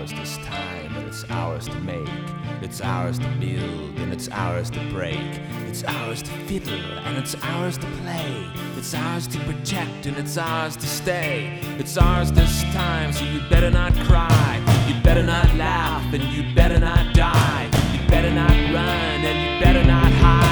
ours this time, and it's ours to make. It's ours to build, and it's ours to break. It's ours to fiddle, and it's ours to play. It's ours to protect, and it's ours to stay. It's ours this time, so you better not cry. You better not laugh, and you better not die. You better not run, and you better not hide.